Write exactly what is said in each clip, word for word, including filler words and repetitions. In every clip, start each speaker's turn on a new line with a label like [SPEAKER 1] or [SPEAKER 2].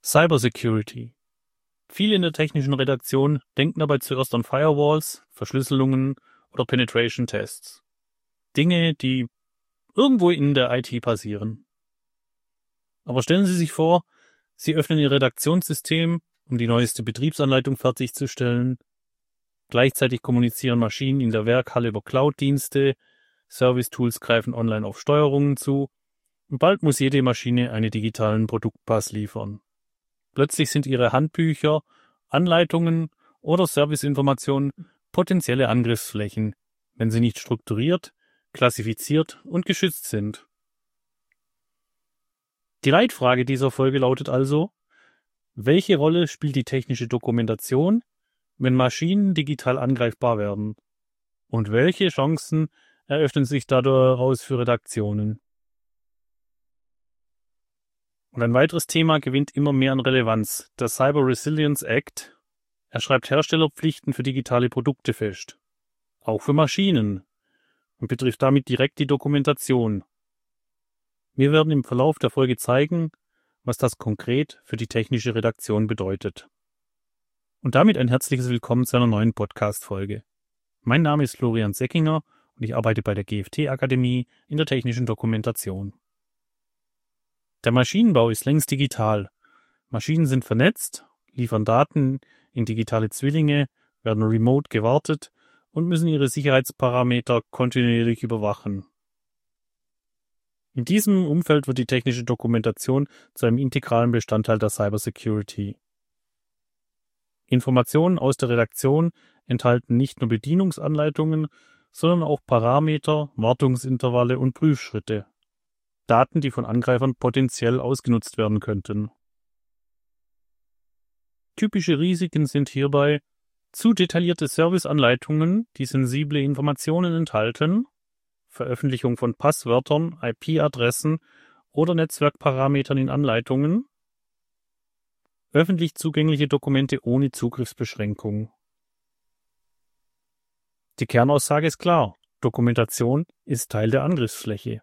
[SPEAKER 1] Cybersecurity. Viele in der technischen Redaktion denken dabei zuerst an Firewalls, Verschlüsselungen oder Penetration-Tests. Dinge, die irgendwo in der I T passieren. Aber stellen Sie sich vor, Sie öffnen Ihr Redaktionssystem, um die neueste Betriebsanleitung fertigzustellen. Gleichzeitig kommunizieren Maschinen in der Werkhalle über Cloud-Dienste, Service-Tools greifen online auf Steuerungen zu und bald muss jede Maschine einen digitalen Produktpass liefern. Plötzlich sind Ihre Handbücher, Anleitungen oder Serviceinformationen potenzielle Angriffsflächen, wenn sie nicht strukturiert, klassifiziert und geschützt sind. Die Leitfrage dieser Folge lautet also: Welche Rolle spielt die technische Dokumentation, wenn Maschinen digital angreifbar werden? Und welche Chancen eröffnen sich daraus für Redaktionen? Und ein weiteres Thema gewinnt immer mehr an Relevanz: der Cyber Resilience Act. Er schreibt Herstellerpflichten für digitale Produkte fest, auch für Maschinen, und betrifft damit direkt die Dokumentation. Wir werden im Verlauf der Folge zeigen, was das konkret für die technische Redaktion bedeutet. Und damit ein herzliches Willkommen zu einer neuen Podcast-Folge. Mein Name ist Florian Seckinger und ich arbeite bei der G F T-Akademie in der technischen Dokumentation. Der Maschinenbau ist längst digital. Maschinen sind vernetzt, liefern Daten in digitale Zwillinge, werden remote gewartet und müssen ihre Sicherheitsparameter kontinuierlich überwachen. In diesem Umfeld wird die technische Dokumentation zu einem integralen Bestandteil der Cybersecurity. Informationen aus der Redaktion enthalten nicht nur Bedienungsanleitungen, sondern auch Parameter, Wartungsintervalle und Prüfschritte. Daten, die von Angreifern potenziell ausgenutzt werden könnten. Typische Risiken sind hierbei zu detaillierte Serviceanleitungen, die sensible Informationen enthalten, Veröffentlichung von Passwörtern, I P-Adressen oder Netzwerkparametern in Anleitungen, öffentlich zugängliche Dokumente ohne Zugriffsbeschränkung. Die Kernaussage ist klar: Dokumentation ist Teil der Angriffsfläche.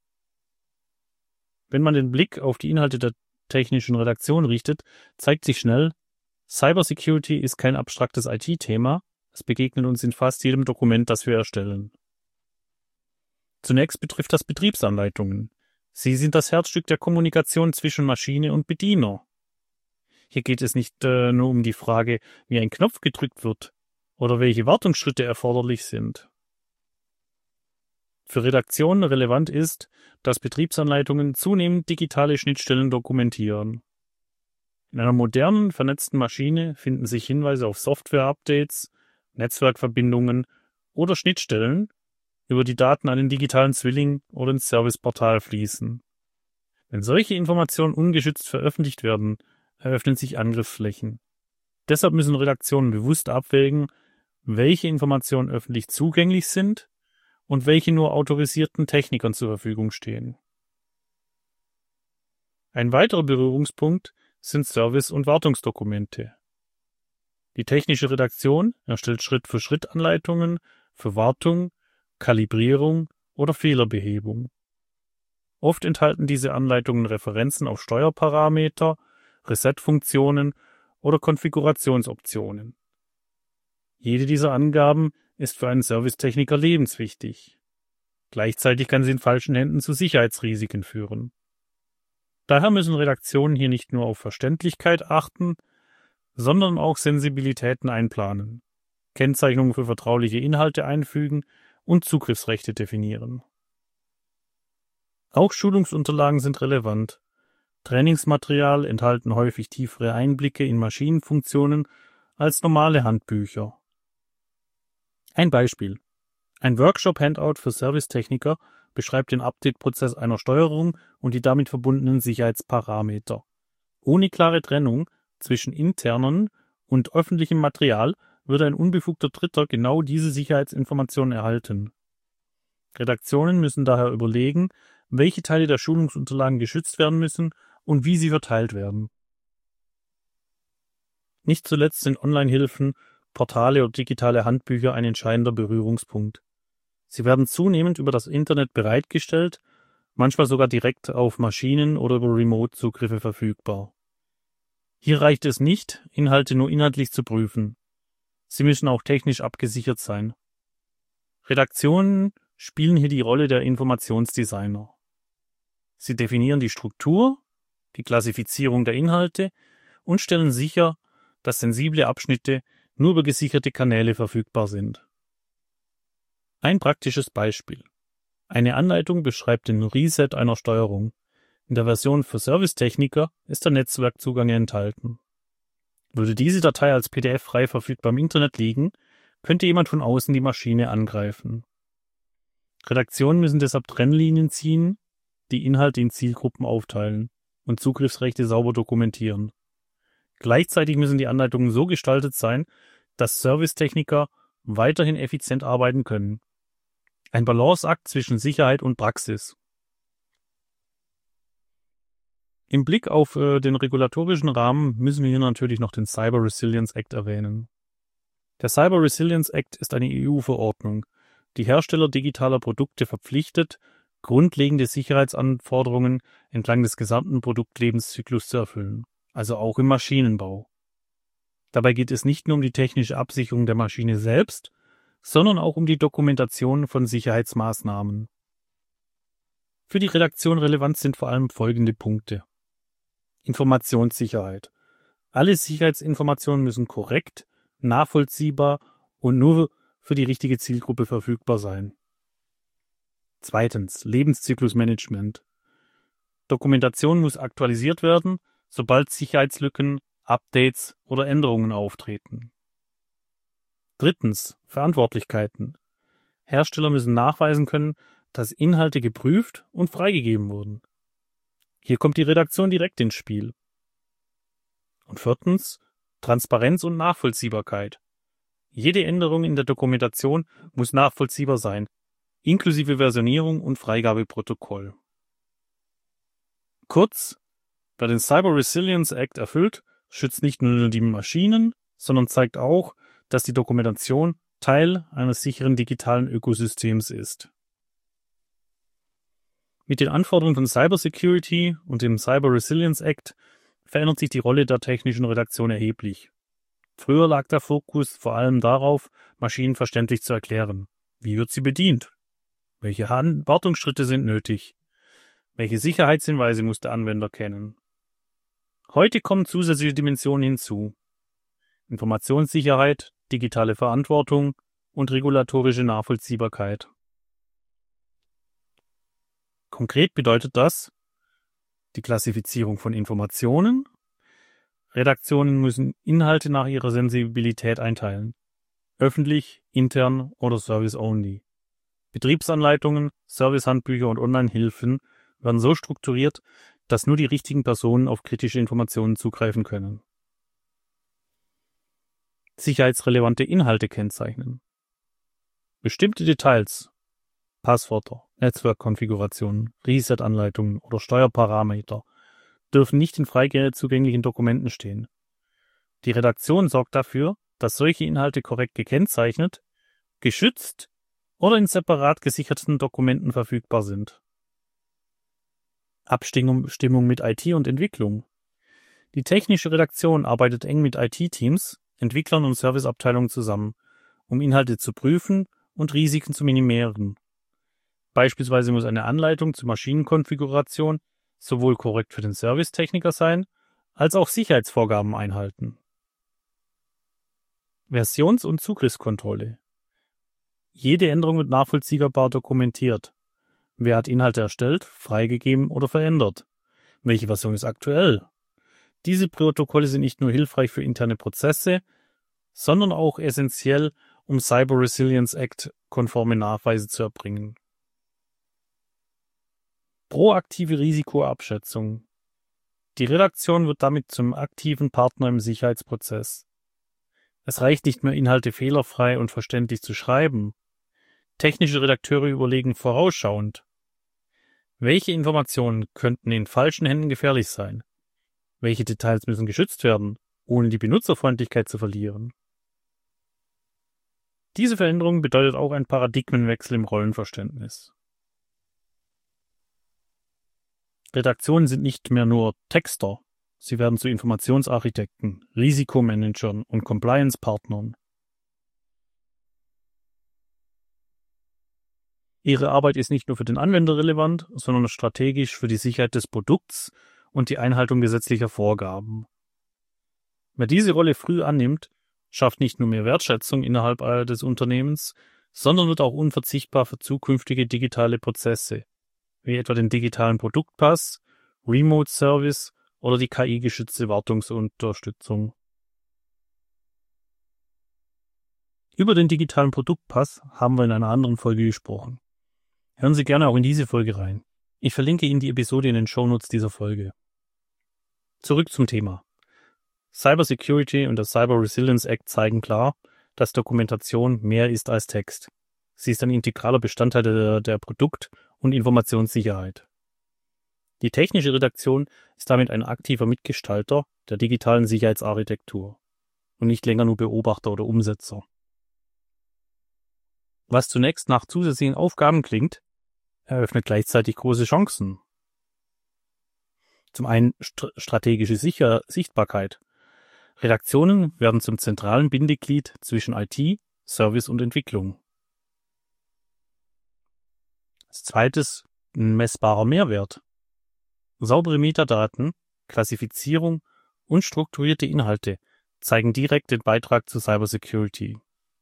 [SPEAKER 1] Wenn man den Blick auf die Inhalte der technischen Redaktion richtet, zeigt sich schnell, Cybersecurity ist kein abstraktes I T-Thema, es begegnet uns in fast jedem Dokument, das wir erstellen. Zunächst betrifft das Betriebsanleitungen. Sie sind das Herzstück der Kommunikation zwischen Maschine und Bediener. Hier geht es nicht äh, nur um die Frage, wie ein Knopf gedrückt wird oder welche Wartungsschritte erforderlich sind. Für Redaktionen relevant ist, dass Betriebsanleitungen zunehmend digitale Schnittstellen dokumentieren. In einer modernen, vernetzten Maschine finden sich Hinweise auf Software-Updates, Netzwerkverbindungen oder Schnittstellen, über die Daten an den digitalen Zwilling oder ins Serviceportal fließen. Wenn solche Informationen ungeschützt veröffentlicht werden, eröffnen sich Angriffsflächen. Deshalb müssen Redaktionen bewusst abwägen, welche Informationen öffentlich zugänglich sind und welche nur autorisierten Technikern zur Verfügung stehen. Ein weiterer Berührungspunkt sind Service- und Wartungsdokumente. Die technische Redaktion erstellt Schritt-für-Schritt-Anleitungen für Wartung, Kalibrierung oder Fehlerbehebung. Oft enthalten diese Anleitungen Referenzen auf Steuerparameter, Reset-Funktionen oder Konfigurationsoptionen. Jede dieser Angaben ist für einen Servicetechniker lebenswichtig. Gleichzeitig kann sie in falschen Händen zu Sicherheitsrisiken führen. Daher müssen Redaktionen hier nicht nur auf Verständlichkeit achten, sondern auch Sensibilitäten einplanen, Kennzeichnungen für vertrauliche Inhalte einfügen und Zugriffsrechte definieren. Auch Schulungsunterlagen sind relevant. Trainingsmaterial enthalten häufig tiefere Einblicke in Maschinenfunktionen als normale Handbücher. Ein Beispiel: Ein Workshop-Handout für Servicetechniker beschreibt den Update-Prozess einer Steuerung und die damit verbundenen Sicherheitsparameter. Ohne klare Trennung zwischen internen und öffentlichem Material würde ein unbefugter Dritter genau diese Sicherheitsinformationen erhalten. Redaktionen müssen daher überlegen, welche Teile der Schulungsunterlagen geschützt werden müssen und wie sie verteilt werden. Nicht zuletzt sind Online-Hilfen, Portale oder digitale Handbücher ein entscheidender Berührungspunkt. Sie werden zunehmend über das Internet bereitgestellt, manchmal sogar direkt auf Maschinen oder über Remote-Zugriffe verfügbar. Hier reicht es nicht, Inhalte nur inhaltlich zu prüfen. Sie müssen auch technisch abgesichert sein. Redaktionen spielen hier die Rolle der Informationsdesigner. Sie definieren die Struktur, die Klassifizierung der Inhalte und stellen sicher, dass sensible Abschnitte nur über gesicherte Kanäle verfügbar sind. Ein praktisches Beispiel. Eine Anleitung beschreibt den Reset einer Steuerung. In der Version für Servicetechniker ist der Netzwerkzugang enthalten. Würde diese Datei als P D F frei verfügbar im Internet liegen, könnte jemand von außen die Maschine angreifen. Redaktionen müssen deshalb Trennlinien ziehen, die Inhalte in Zielgruppen aufteilen und Zugriffsrechte sauber dokumentieren. Gleichzeitig müssen die Anleitungen so gestaltet sein, dass Servicetechniker weiterhin effizient arbeiten können. Ein Balanceakt zwischen Sicherheit und Praxis. Im Blick auf äh, den regulatorischen Rahmen müssen wir hier natürlich noch den Cyber Resilience Act erwähnen. Der Cyber Resilience Act ist eine E U-Verordnung, die Hersteller digitaler Produkte verpflichtet, grundlegende Sicherheitsanforderungen entlang des gesamten Produktlebenszyklus zu erfüllen, also auch im Maschinenbau. Dabei geht es nicht nur um die technische Absicherung der Maschine selbst, sondern auch um die Dokumentation von Sicherheitsmaßnahmen. Für die Redaktion relevant sind vor allem folgende Punkte. Informationssicherheit. Alle Sicherheitsinformationen müssen korrekt, nachvollziehbar und nur für die richtige Zielgruppe verfügbar sein. Zweitens, Lebenszyklusmanagement. Dokumentation muss aktualisiert werden, sobald Sicherheitslücken, Updates oder Änderungen auftreten. Drittens, Verantwortlichkeiten. Hersteller müssen nachweisen können, dass Inhalte geprüft und freigegeben wurden. Hier kommt die Redaktion direkt ins Spiel. Und viertens, Transparenz und Nachvollziehbarkeit. Jede Änderung in der Dokumentation muss nachvollziehbar sein, inklusive Versionierung und Freigabeprotokoll. Kurz, wer den Cyber Resilience Act erfüllt, schützt nicht nur die Maschinen, sondern zeigt auch, dass die Dokumentation Teil eines sicheren digitalen Ökosystems ist. Mit den Anforderungen von Cybersecurity und dem Cyber Resilience Act verändert sich die Rolle der technischen Redaktion erheblich. Früher lag der Fokus vor allem darauf, Maschinen verständlich zu erklären. Wie wird sie bedient? Welche Wartungsschritte sind nötig? Welche Sicherheitshinweise muss der Anwender kennen? Heute kommen zusätzliche Dimensionen hinzu. Informationssicherheit, digitale Verantwortung und regulatorische Nachvollziehbarkeit. Konkret bedeutet das die Klassifizierung von Informationen. Redaktionen müssen Inhalte nach ihrer Sensibilität einteilen. Öffentlich, intern oder Service-only. Betriebsanleitungen, Servicehandbücher und Online-Hilfen werden so strukturiert, dass nur die richtigen Personen auf kritische Informationen zugreifen können. Sicherheitsrelevante Inhalte kennzeichnen. Bestimmte Details, Passwörter, Netzwerkkonfigurationen, Reset-Anleitungen oder Steuerparameter dürfen nicht in frei zugänglichen Dokumenten stehen. Die Redaktion sorgt dafür, dass solche Inhalte korrekt gekennzeichnet, geschützt oder in separat gesicherten Dokumenten verfügbar sind. Abstimmung mit I T und Entwicklung. Die technische Redaktion arbeitet eng mit I T-Teams, Entwicklern und Serviceabteilungen zusammen, um Inhalte zu prüfen und Risiken zu minimieren. Beispielsweise muss eine Anleitung zur Maschinenkonfiguration sowohl korrekt für den Servicetechniker sein, als auch Sicherheitsvorgaben einhalten. Versions- und Zugriffskontrolle. Jede Änderung wird nachvollziehbar dokumentiert. Wer hat Inhalte erstellt, freigegeben oder verändert? Welche Version ist aktuell? Diese Protokolle sind nicht nur hilfreich für interne Prozesse, sondern auch essentiell, um Cyber Resilience Act konforme Nachweise zu erbringen. Proaktive Risikoabschätzung. Die Redaktion wird damit zum aktiven Partner im Sicherheitsprozess. Es reicht nicht mehr, Inhalte fehlerfrei und verständlich zu schreiben. Technische Redakteure überlegen vorausschauend: Welche Informationen könnten in falschen Händen gefährlich sein? Welche Details müssen geschützt werden, ohne die Benutzerfreundlichkeit zu verlieren? Diese Veränderung bedeutet auch einen Paradigmenwechsel im Rollenverständnis. Redaktionen sind nicht mehr nur Texter, Sie werden zu Informationsarchitekten, Risikomanagern und Compliance-Partnern. Ihre Arbeit ist nicht nur für den Anwender relevant, sondern strategisch für die Sicherheit des Produkts und die Einhaltung gesetzlicher Vorgaben. Wer diese Rolle früh annimmt, schafft nicht nur mehr Wertschätzung innerhalb des Unternehmens, sondern wird auch unverzichtbar für zukünftige digitale Prozesse, wie etwa den digitalen Produktpass, Remote Service oder die K I-gestützte Wartungsunterstützung. Über den digitalen Produktpass haben wir in einer anderen Folge gesprochen. Hören Sie gerne auch in diese Folge rein. Ich verlinke Ihnen die Episode in den Shownotes dieser Folge. Zurück zum Thema. Cybersecurity und der Cyber Resilience Act zeigen klar, dass Dokumentation mehr ist als Text. Sie ist ein integraler Bestandteil der, der Produkt- und Informationssicherheit. Die technische Redaktion ist damit ein aktiver Mitgestalter der digitalen Sicherheitsarchitektur und nicht länger nur Beobachter oder Umsetzer. Was zunächst nach zusätzlichen Aufgaben klingt, eröffnet gleichzeitig große Chancen. Zum einen st- strategische Sicher- Sichtbarkeit. Redaktionen werden zum zentralen Bindeglied zwischen I T, Service und Entwicklung. Als zweites ein messbarer Mehrwert. Saubere Metadaten, Klassifizierung und strukturierte Inhalte zeigen direkt den Beitrag zur Cybersecurity.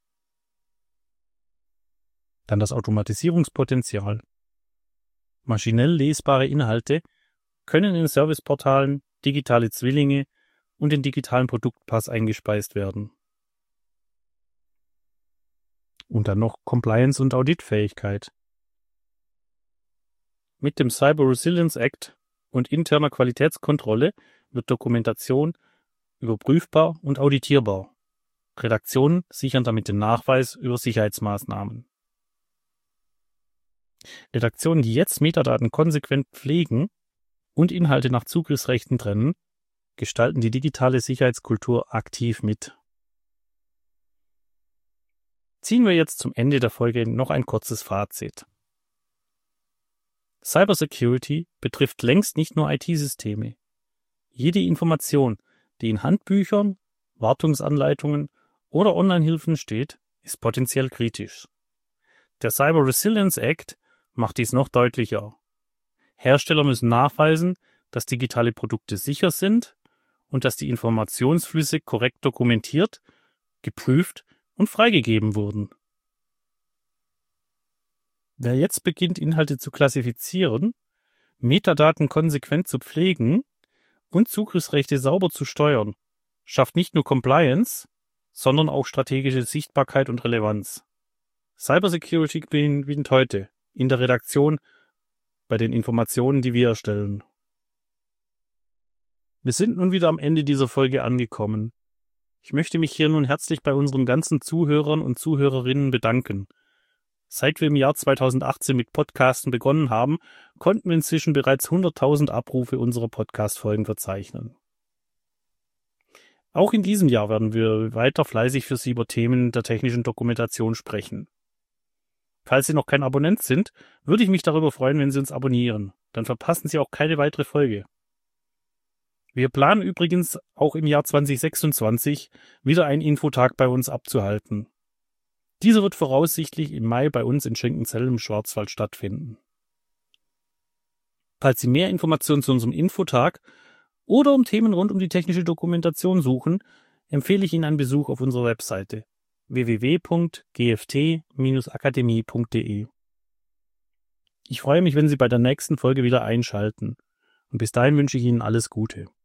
[SPEAKER 1] Dann das Automatisierungspotenzial. Maschinell lesbare Inhalte können in Serviceportalen, digitale Zwillinge und den digitalen Produktpass eingespeist werden. Und dann noch Compliance- und Auditfähigkeit. Mit dem Cyber Resilience Act und interner Qualitätskontrolle wird Dokumentation überprüfbar und auditierbar. Redaktionen sichern damit den Nachweis über Sicherheitsmaßnahmen. Redaktionen, die jetzt Metadaten konsequent pflegen und Inhalte nach Zugriffsrechten trennen, gestalten die digitale Sicherheitskultur aktiv mit. Ziehen wir jetzt zum Ende der Folge noch ein kurzes Fazit. Cybersecurity betrifft längst nicht nur I T-Systeme. Jede Information, die in Handbüchern, Wartungsanleitungen oder Online-Hilfen steht, ist potenziell kritisch. Der Cyber Resilience Act macht dies noch deutlicher. Hersteller müssen nachweisen, dass digitale Produkte sicher sind und dass die Informationsflüsse korrekt dokumentiert, geprüft und freigegeben wurden. Wer jetzt beginnt, Inhalte zu klassifizieren, Metadaten konsequent zu pflegen und Zugriffsrechte sauber zu steuern, schafft nicht nur Compliance, sondern auch strategische Sichtbarkeit und Relevanz. Cybersecurity gewinnt heute in der Redaktion bei den Informationen, die wir erstellen. Wir sind nun wieder am Ende dieser Folge angekommen. Ich möchte mich hier nun herzlich bei unseren ganzen Zuhörern und Zuhörerinnen bedanken. Seit wir im Jahr zweitausendachtzehn mit Podcasten begonnen haben, konnten wir inzwischen bereits hunderttausend Abrufe unserer Podcast-Folgen verzeichnen. Auch in diesem Jahr werden wir weiter fleißig für Sie über Themen der technischen Dokumentation sprechen. Falls Sie noch kein Abonnent sind, würde ich mich darüber freuen, wenn Sie uns abonnieren. Dann verpassen Sie auch keine weitere Folge. Wir planen übrigens auch im Jahr zweitausendsechsundzwanzig wieder einen Infotag bei uns abzuhalten. Dieser wird voraussichtlich im Mai bei uns in Schenkenzell im Schwarzwald stattfinden. Falls Sie mehr Informationen zu unserem Infotag oder um Themen rund um die technische Dokumentation suchen, empfehle ich Ihnen einen Besuch auf unserer Webseite w w w punkt g f t Bindestrich akademie punkt d e. Ich freue mich, wenn Sie bei der nächsten Folge wieder einschalten. Und bis dahin wünsche ich Ihnen alles Gute.